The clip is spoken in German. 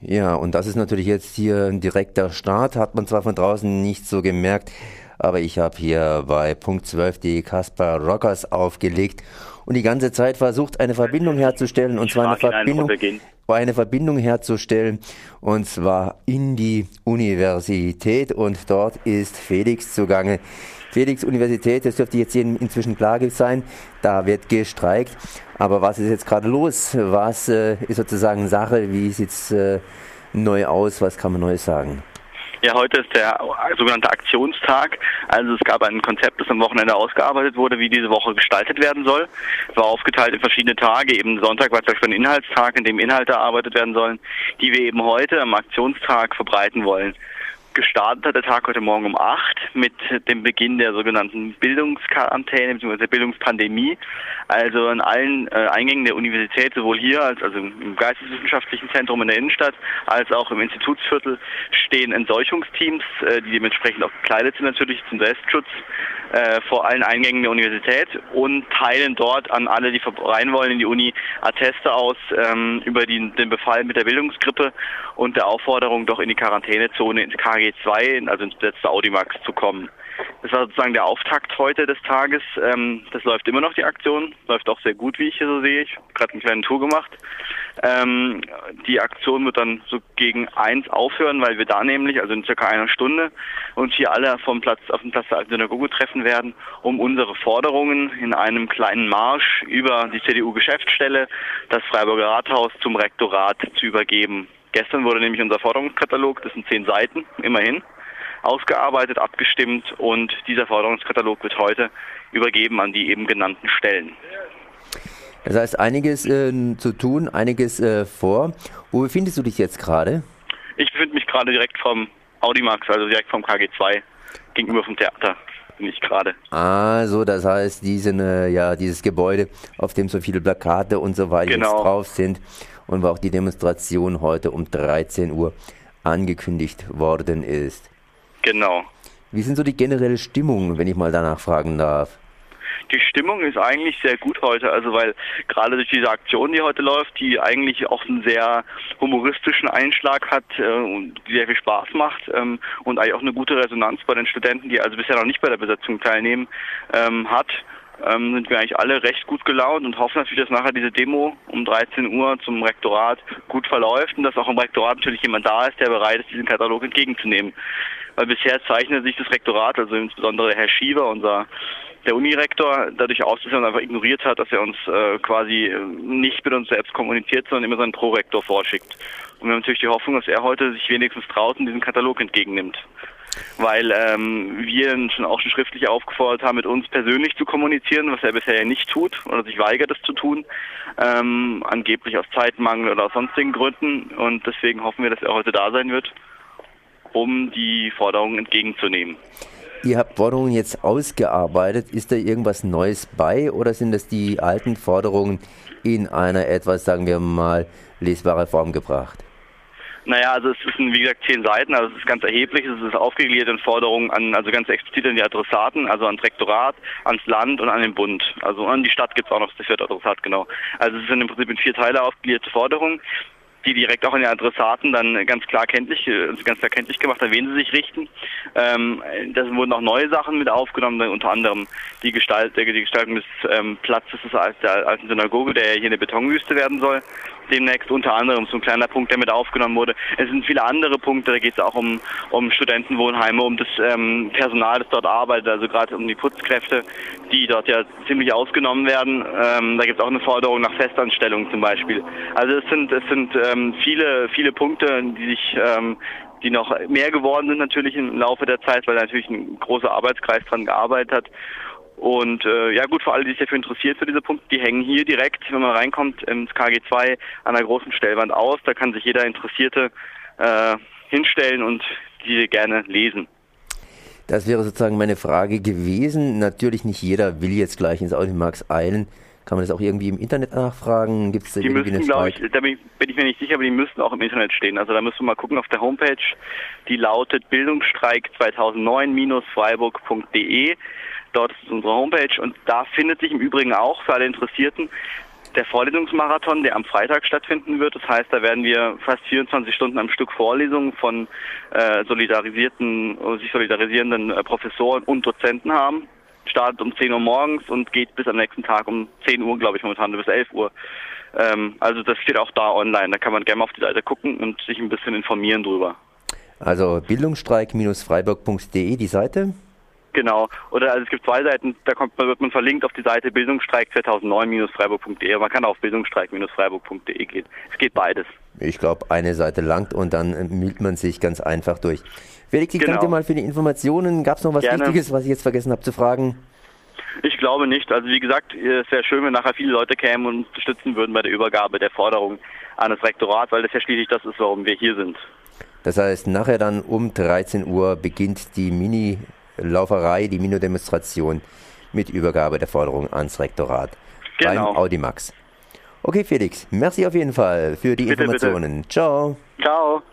Ja, und das ist natürlich jetzt hier ein direkter Start, hat man zwar von draußen nicht so gemerkt, aber ich habe hier bei Punkt 12 die Kaspar Rockers aufgelegt und die ganze Zeit versucht, eine Verbindung herzustellen, und zwar eine Verbindung herzustellen, und zwar in die Universität, und dort ist Felix zugange. Felix, Universität, das dürfte jetzt jedem inzwischen klar sein, da wird gestreikt. Aber was ist jetzt gerade los? Was ist sozusagen Sache? Wie sieht es neu aus? Was kann man Neues sagen? Ja, heute ist der sogenannte Aktionstag. Also es gab ein Konzept, das am Wochenende ausgearbeitet wurde, wie diese Woche gestaltet werden soll. Es war aufgeteilt in verschiedene Tage. Eben Sonntag war zum Beispiel ein Inhaltstag, in dem Inhalte erarbeitet werden sollen, die wir eben heute am Aktionstag verbreiten wollen. Gestartet hat der Tag heute Morgen um 8 mit dem Beginn der sogenannten Bildungsquarantäne bzw. der Bildungspandemie. Also an allen Eingängen der Universität, sowohl hier als also im Geisteswissenschaftlichen Zentrum in der Innenstadt, als auch im Institutsviertel, stehen Entseuchungsteams, die dementsprechend auch gekleidet sind natürlich zum Selbstschutz, vor allen Eingängen der Universität und teilen dort an alle, die rein wollen in die Uni, Atteste aus über den Befall mit der Bildungsgrippe und der Aufforderung, doch in die Quarantänezone ins KG2, also ins besetzte Audimax, zu kommen. Das war sozusagen der Auftakt heute des Tages. Das läuft immer noch, die Aktion. Läuft auch sehr gut, wie ich hier so sehe. Ich habe gerade eine kleine Tour gemacht. Die Aktion wird dann so gegen 1 aufhören, weil wir da nämlich, also in circa einer Stunde, uns hier alle auf dem Platz der Alten Synagoge treffen werden, um unsere Forderungen in einem kleinen Marsch über die CDU-Geschäftsstelle, das Freiburger Rathaus, zum Rektorat zu übergeben. Gestern wurde nämlich unser Forderungskatalog, das sind 10 Seiten, immerhin, ausgearbeitet, abgestimmt, und dieser Forderungskatalog wird heute übergeben an die eben genannten Stellen. Das heißt, einiges zu tun, einiges vor. Wo befindest du dich jetzt gerade? Ich befinde mich gerade direkt vom Audimax, also direkt vom KG2, gegenüber vom Theater bin ich gerade. Ah, so, das heißt, dieses Gebäude, auf dem so viele Plakate und so weiter jetzt drauf sind, und wo auch die Demonstration heute um 13 Uhr angekündigt worden ist. Genau. Wie sind so die generelle Stimmung, wenn ich mal danach fragen darf? Die Stimmung ist eigentlich sehr gut heute, also weil gerade durch diese Aktion, die heute läuft, die eigentlich auch einen sehr humoristischen Einschlag hat und die sehr viel Spaß macht und eigentlich auch eine gute Resonanz bei den Studenten, die also bisher noch nicht bei der Besetzung teilnehmen, hat, sind wir eigentlich alle recht gut gelaunt und hoffen natürlich, dass nachher diese Demo um 13 Uhr zum Rektorat gut verläuft und dass auch im Rektorat natürlich jemand da ist, der bereit ist, diesen Katalog entgegenzunehmen. Weil bisher zeichnet sich das Rektorat, also insbesondere der Herr Schieber, der Unirektor, dadurch aus, dass er uns einfach ignoriert hat, dass er uns quasi nicht mit uns selbst kommuniziert, sondern immer seinen Prorektor vorschickt. Und wir haben natürlich die Hoffnung, dass er heute sich wenigstens traut und diesen Katalog entgegennimmt. Weil wir ihn schon schriftlich aufgefordert haben, mit uns persönlich zu kommunizieren, was er bisher ja nicht tut oder sich weigert, es zu tun, angeblich aus Zeitmangel oder aus sonstigen Gründen. Und deswegen hoffen wir, dass er heute da sein wird, um die Forderungen entgegenzunehmen. Ihr habt Forderungen jetzt ausgearbeitet. Ist da irgendwas Neues bei, oder sind das die alten Forderungen in einer etwas, sagen wir mal, lesbare Form gebracht? Naja, also es sind wie gesagt 10 Seiten, also es ist ganz erheblich, es ist aufgegliedert in Forderungen also ganz explizit an die Adressaten, also ans Rektorat, ans Land und an den Bund. Also an die Stadt gibt es auch noch das 4. Adressat, genau. Also es sind im Prinzip in 4 Teile aufgegliederte Forderungen, die direkt auch an die Adressaten dann ganz klar kenntlich gemacht, an wen sie sich richten. Da wurden auch neue Sachen mit aufgenommen, unter anderem die Gestaltung des Platzes der Alten Synagoge, der hier eine Betonwüste werden soll. Demnächst unter anderem so ein kleiner Punkt, der mit aufgenommen wurde. Es sind viele andere Punkte, da geht es auch um Studentenwohnheime, um das Personal, das dort arbeitet, also gerade um die Putzkräfte, die dort ja ziemlich ausgenommen werden. Da gibt es auch eine Forderung nach Festanstellung zum Beispiel. Also es sind viele Punkte, die noch mehr geworden sind natürlich im Laufe der Zeit, weil natürlich ein großer Arbeitskreis dran gearbeitet hat. Und ja gut, für alle, die sich dafür interessiert, für diese Punkte, die hängen hier direkt, wenn man reinkommt, ins KG2 an der großen Stellwand aus. Da kann sich jeder Interessierte hinstellen und die gerne lesen. Das wäre sozusagen meine Frage gewesen. Natürlich nicht jeder will jetzt gleich ins Audimax eilen. Kann man das auch irgendwie im Internet nachfragen? Gibt es da irgendwie eine glaube ich, da bin ich mir nicht sicher, aber die müssten auch im Internet stehen. Also da müssen wir mal gucken auf der Homepage. Die lautet bildungsstreik2009-freiburg.de. Dort ist unsere Homepage und da findet sich im Übrigen auch für alle Interessierten der Vorlesungsmarathon, der am Freitag stattfinden wird. Das heißt, da werden wir fast 24 Stunden am Stück Vorlesungen von sich solidarisierenden Professoren und Dozenten haben. Startet um 10 Uhr morgens und geht bis am nächsten Tag um 10 Uhr, glaube ich, momentan bis 11 Uhr. Also das steht auch da online. Da kann man gerne mal auf die Seite gucken und sich ein bisschen informieren drüber. Also bildungsstreik-freiburg.de, die Seite? Genau. Oder also es gibt 2 Seiten, wird man verlinkt auf die Seite bildungsstreik2009-freiburg.de. Man kann auch auf bildungsstreik-freiburg.de gehen. Es geht beides. Ich glaube, eine Seite langt und dann mühlt man sich ganz einfach durch. Felix, ich danke dir mal für die Informationen. Gab es noch was Wichtiges, was ich jetzt vergessen habe zu fragen? Ich glaube nicht. Also wie gesagt, es wäre schön, wenn nachher viele Leute kämen und unterstützen würden bei der Übergabe der Forderung an das Rektorat, weil das ja schließlich das ist, warum wir hier sind. Das heißt, nachher dann um 13 Uhr beginnt die Mini-Lauferei, die Mini-Demonstration mit Übergabe der Forderung ans Rektorat beim Audimax. Okay, Felix, merci auf jeden Fall für die Informationen. Bitte. Ciao. Ciao.